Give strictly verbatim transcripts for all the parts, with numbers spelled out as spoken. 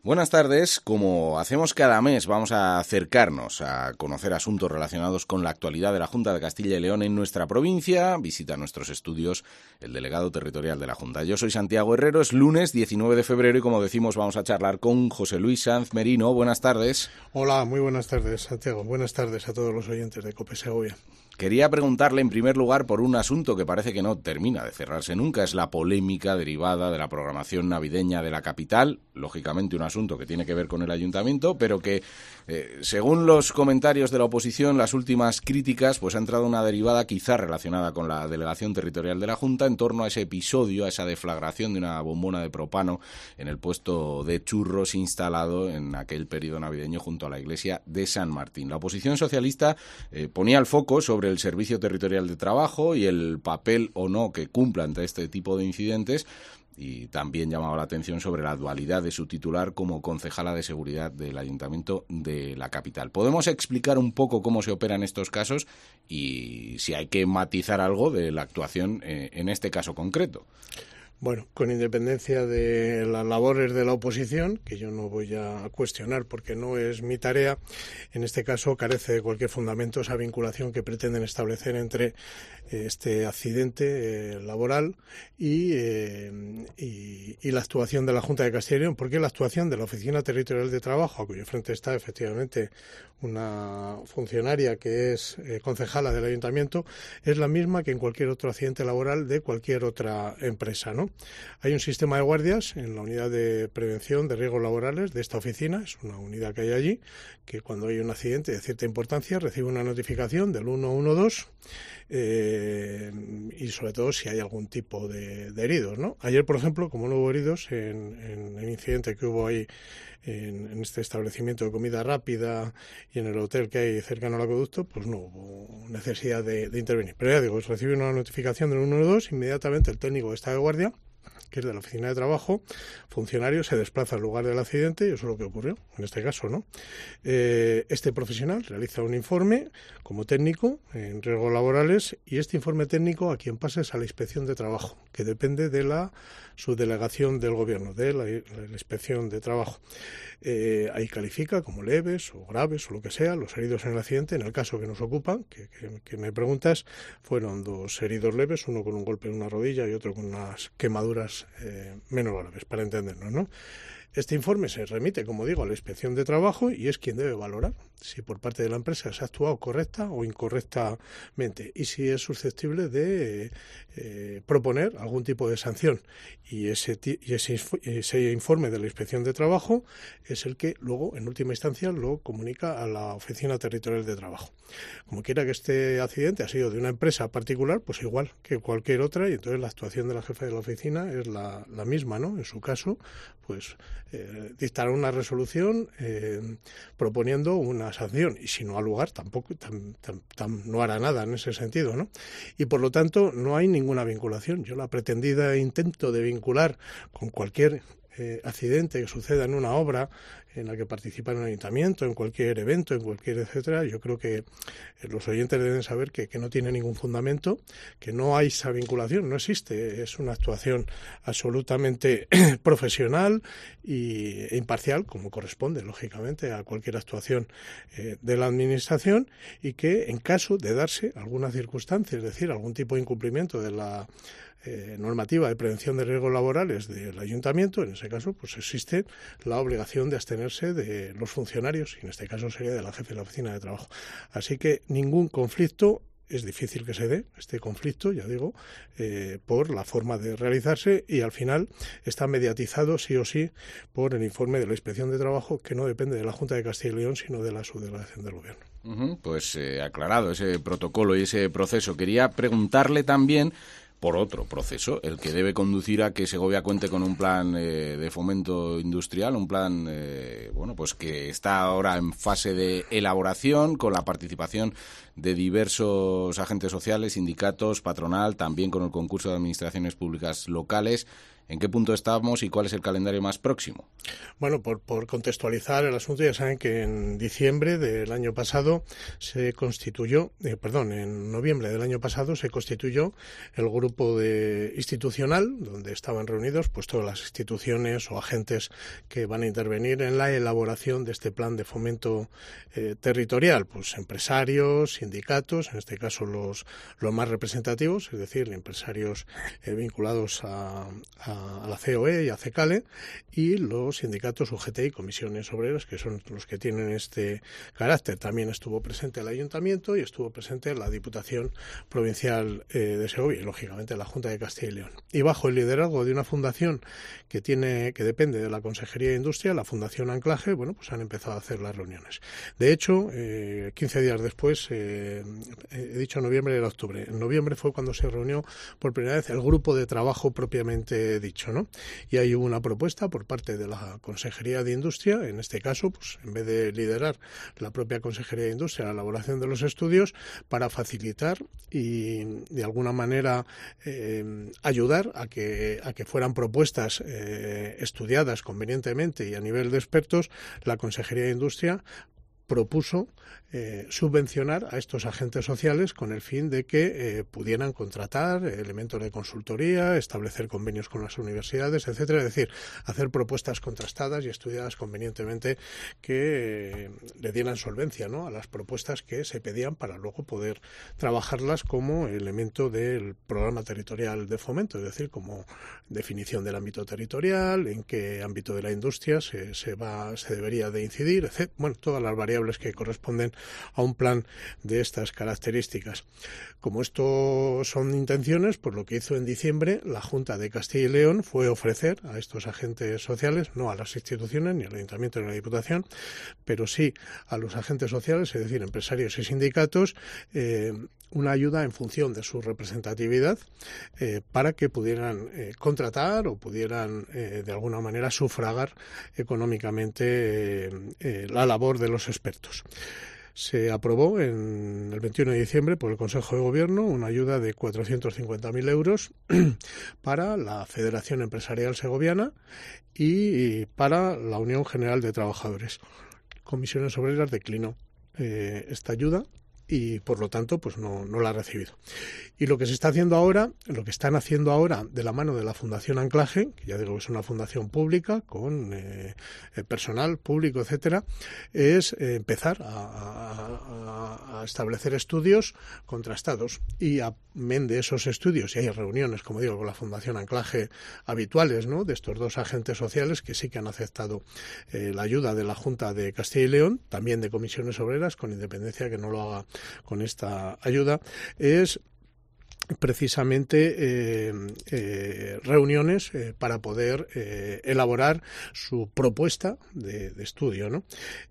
Buenas tardes. Como hacemos cada mes, vamos a acercarnos a conocer asuntos relacionados con la actualidad de la Junta de Castilla y León en nuestra provincia. Visita nuestros estudios el delegado territorial de la Junta. Yo soy Santiago Herrero, es lunes diecinueve de febrero y, como decimos, vamos a charlar con José Luis Sanz Merino. Buenas tardes. Hola, muy buenas tardes, Santiago. Buenas tardes a todos los oyentes de COPE Segovia. Quería preguntarle en primer lugar por un asunto que parece que no termina de cerrarse nunca. Es la polémica derivada de la programación navideña de la capital. Lógicamente un asunto que tiene que ver con el ayuntamiento, pero que, eh, según los comentarios de la oposición, las últimas críticas, pues ha entrado una derivada quizá relacionada con la delegación territorial de la Junta en torno a ese episodio, a esa deflagración de una bombona de propano en el puesto de churros instalado en aquel periodo navideño junto a la iglesia de San Martín. La oposición socialista eh, ponía el foco sobre el Servicio Territorial de Trabajo y el papel o no que cumpla ante este tipo de incidentes, y también llamaba la atención sobre la dualidad de su titular como concejala de seguridad del Ayuntamiento de la capital. ¿Podemos explicar un poco cómo se operan estos casos y si hay que matizar algo de la actuación eh, en este caso concreto? Bueno, con independencia de las labores de la oposición, que yo no voy a cuestionar porque no es mi tarea, en este caso carece de cualquier fundamento esa vinculación que pretenden establecer entre este accidente eh, laboral y, eh, y, y la actuación de la Junta de Castilla y León, porque la actuación de la Oficina Territorial de Trabajo, a cuyo frente está efectivamente una funcionaria que es eh, concejala del Ayuntamiento, es la misma que en cualquier otro accidente laboral de cualquier otra empresa, ¿no? Hay un sistema de guardias en la unidad de prevención de riesgos laborales de esta oficina, es una unidad que hay allí, que cuando hay un accidente de cierta importancia recibe una notificación del uno uno dos eh, y sobre todo si hay algún tipo de, de heridos, ¿no? Ayer, por ejemplo, como no hubo heridos en, en el incidente que hubo ahí en, en este establecimiento de comida rápida y en el hotel que hay cercano al acueducto, pues no hubo necesidad de, de intervenir. Pero ya digo, recibe una notificación del uno uno dos, inmediatamente el técnico que está de guardia, que es de la oficina de trabajo, funcionario, se desplaza al lugar del accidente, y eso es lo que ocurrió en este caso, ¿no? Eh, este profesional realiza un informe como técnico en riesgos laborales, y este informe técnico a quien pasa es a la Inspección de Trabajo, que depende de la subdelegación del Gobierno, de la, la Inspección de Trabajo. Eh, ahí califica como leves o graves o lo que sea los heridos en el accidente. En el caso que nos ocupa, que, que, que me preguntas, fueron dos heridos leves, uno con un golpe en una rodilla y otro con unas quemaduras eh, menos graves, para entendernos, ¿no? Este informe se remite, como digo, a la Inspección de Trabajo y es quien debe valorar si por parte de la empresa se ha actuado correcta o incorrectamente y si es susceptible de eh, proponer algún tipo de sanción. Y ese, y ese, ese informe de la Inspección de Trabajo es el que luego, en última instancia, lo comunica a la Oficina Territorial de Trabajo. Como quiera que este accidente ha sido de una empresa particular, pues igual que cualquier otra, y entonces la actuación de la jefa de la oficina es la, la misma, ¿no? En su caso, pues eh, dictará una resolución eh, proponiendo una sanción, y si no ha lugar tampoco tam, tam, tam, no hará nada en ese sentido, ¿no? Y por lo tanto no hay ninguna vinculación. Yo la pretendida intento de vincular con cualquier eh, accidente que suceda en una obra en la que participa un ayuntamiento, en cualquier evento, en cualquier etcétera, yo creo que los oyentes deben saber que, que no tiene ningún fundamento, que no hay esa vinculación, no existe, es una actuación absolutamente profesional y, e imparcial, como corresponde, lógicamente, a cualquier actuación eh, de la Administración, y que en caso de darse alguna circunstancia, es decir, algún tipo de incumplimiento de la Eh, normativa de prevención de riesgos laborales del ayuntamiento, en ese caso pues existe la obligación de abstenerse de los funcionarios, y en este caso sería de la jefe de la oficina de trabajo. Así que ningún conflicto, es difícil que se dé este conflicto, ya digo, eh, por la forma de realizarse, y al final está mediatizado sí o sí por el informe de la Inspección de Trabajo, que no depende de la Junta de Castilla y León, sino de la subdelegación del Gobierno. Uh-huh, pues eh, aclarado ese protocolo y ese proceso. Quería preguntarle también por otro proceso, el que debe conducir a que Segovia cuente con un plan eh, de fomento industrial, un plan eh, bueno, pues que está ahora en fase de elaboración, con la participación de diversos agentes sociales, sindicatos, patronal, también con el concurso de administraciones públicas locales. ¿En qué punto estamos y cuál es el calendario más próximo? Bueno, por, por contextualizar el asunto, ya saben que en diciembre del año pasado se constituyó, eh, perdón, en noviembre del año pasado se constituyó el grupo de institucional, donde estaban reunidos pues todas las instituciones o agentes que van a intervenir en la elaboración de este plan de fomento eh, territorial, pues empresarios, sindicatos, en este caso los, los más representativos, es decir, empresarios eh, vinculados a, a, a la C O E y a CECALE, y los sindicatos U G T y comisiones obreras, que son los que tienen este carácter. También estuvo presente el Ayuntamiento y estuvo presente la Diputación Provincial eh, de Segovia y, lógicamente, la Junta de Castilla y León. Y bajo el liderazgo de una fundación que tiene que depende de la Consejería de Industria, la Fundación Anclaje, bueno, pues han empezado a hacer las reuniones. De hecho, eh, quince días después, eh, he dicho noviembre y era octubre. En noviembre fue cuando se reunió por primera vez el grupo de trabajo propiamente dicho, ¿no? Y ahí hubo una propuesta por parte de la Consejería de Industria, en este caso, pues en vez de liderar la propia Consejería de Industria la elaboración de los estudios, para facilitar y de alguna manera eh, ayudar a que a que fueran propuestas eh, estudiadas convenientemente y a nivel de expertos, la Consejería de Industria propuso eh, subvencionar a estos agentes sociales con el fin de que eh, pudieran contratar elementos de consultoría, establecer convenios con las universidades, etcétera. Es decir, hacer propuestas contrastadas y estudiadas convenientemente que eh, le dieran solvencia, ¿no?, a las propuestas que se pedían para luego poder trabajarlas como elemento del programa territorial de fomento, es decir, como definición del ámbito territorial, en qué ámbito de la industria se, se va, se debería de incidir, etcétera. Bueno, todas las variables que corresponden a un plan de estas características. Como esto son intenciones, pues lo que hizo en diciembre la Junta de Castilla y León fue ofrecer a estos agentes sociales, no a las instituciones ni al Ayuntamiento ni a la Diputación, pero sí a los agentes sociales, es decir, empresarios y sindicatos, eh, una ayuda en función de su representatividad eh, para que pudieran eh, contratar o pudieran eh, de alguna manera sufragar económicamente eh, eh, la labor de los expertos. Se aprobó en el veintiuno de diciembre por el Consejo de Gobierno una ayuda de cuatrocientos cincuenta mil euros para la Federación Empresarial Segoviana y para la Unión General de Trabajadores. Comisiones Obreras declinó eh, esta ayuda y, por lo tanto, pues no, no la ha recibido. Y lo que se está haciendo ahora, lo que están haciendo ahora de la mano de la Fundación Anclaje, que ya digo que es una fundación pública con eh, personal público, etcétera, es eh, empezar a, a, a establecer estudios contrastados. Y amén de esos estudios, y hay reuniones, como digo, con la Fundación Anclaje habituales, ¿no?, de estos dos agentes sociales que sí que han aceptado eh, la ayuda de la Junta de Castilla y León, también de comisiones obreras, con independencia que no lo haga con esta ayuda, es precisamente eh, eh, reuniones eh, para poder eh, elaborar su propuesta de, de estudio, ¿no?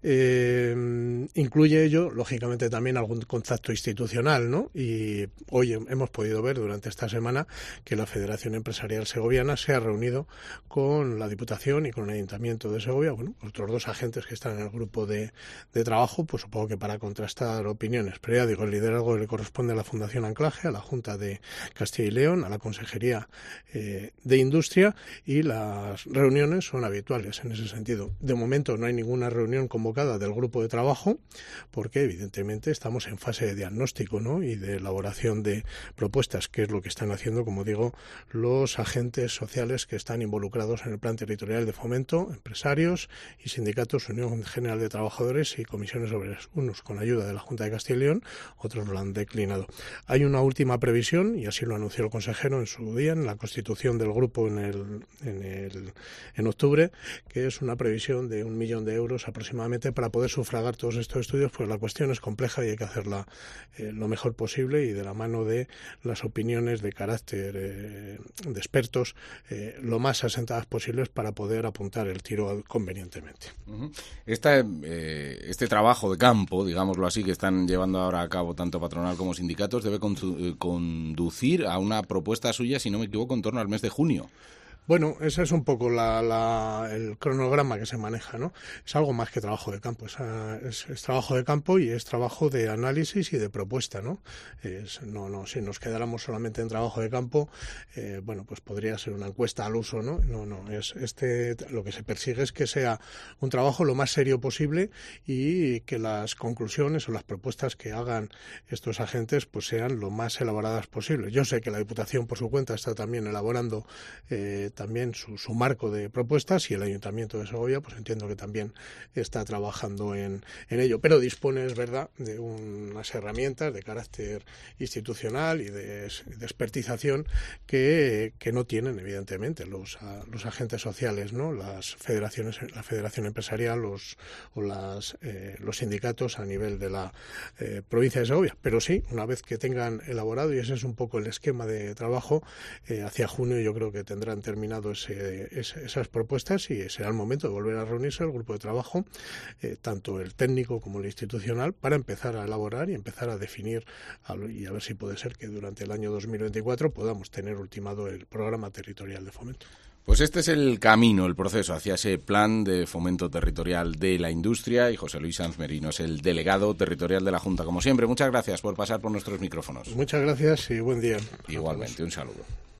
Eh, incluye ello, lógicamente, también algún contacto institucional, ¿no? Y hoy hemos podido ver durante esta semana que la Federación Empresarial Segoviana se ha reunido con la Diputación y con el Ayuntamiento de Segovia, bueno, otros dos agentes que están en el grupo de, de trabajo, pues supongo que para contrastar opiniones. Pero ya digo, el liderazgo le corresponde a la Fundación Anclaje, a la Junta de Castilla y León, a la Consejería eh, de Industria, y las reuniones son habituales en ese sentido. De momento no hay ninguna reunión convocada del grupo de trabajo porque evidentemente estamos en fase de diagnóstico, ¿no?, y de elaboración de propuestas, que es lo que están haciendo, como digo, los agentes sociales que están involucrados en el plan territorial de fomento, empresarios y sindicatos, Unión General de Trabajadores y comisiones obreras, unos con ayuda de la Junta de Castilla y León, otros lo han declinado. Hay una última previsión, y así lo anunció el consejero en su día, en la constitución del grupo en el, en el en octubre, que es una previsión de un millón de euros aproximadamente para poder sufragar todos estos estudios, pues la cuestión es compleja y hay que hacerla eh, lo mejor posible y de la mano de las opiniones de carácter eh, de expertos eh, lo más asentadas posibles para poder apuntar el tiro convenientemente. Uh-huh. Esta, eh, este trabajo de campo, digámoslo así, que están llevando ahora a cabo tanto patronal como sindicatos, debe con, con conducir a una propuesta suya, si no me equivoco, en torno al mes de junio. Bueno, ese es un poco la, la, el cronograma que se maneja, ¿no? Es algo más que trabajo de campo, es, es, es trabajo de campo y es trabajo de análisis y de propuesta, ¿no? Es, no, no, si nos quedáramos solamente en trabajo de campo, eh, bueno, pues podría ser una encuesta al uso, ¿no? No, no, es este, lo que se persigue es que sea un trabajo lo más serio posible y que las conclusiones o las propuestas que hagan estos agentes pues sean lo más elaboradas posible. Yo sé que la Diputación por su cuenta está también elaborando eh, también su, su marco de propuestas y el Ayuntamiento de Segovia pues entiendo que también está trabajando en, en ello, pero dispone, es verdad, de unas herramientas de carácter institucional y de, de expertización que, que no tienen evidentemente los, a, los agentes sociales, ¿no? Las federaciones, la Federación Empresarial los, o las, eh, los sindicatos a nivel de la eh, provincia de Segovia, pero sí, una vez que tengan elaborado, y ese es un poco el esquema de trabajo, eh, hacia junio yo creo que tendrán terminado Ese, ese, esas propuestas y será el momento de volver a reunirse el grupo de trabajo, eh, tanto el técnico como el institucional, para empezar a elaborar y empezar a definir y a ver si puede ser que durante el año dos mil veinticuatro podamos tener ultimado el programa territorial de fomento. Pues este es el camino, el proceso hacia ese plan de fomento territorial de la industria, y José Luis Sanz Merino es el delegado territorial de la Junta. Como siempre, muchas gracias por pasar por nuestros micrófonos. Muchas gracias y buen día. Igualmente, un saludo.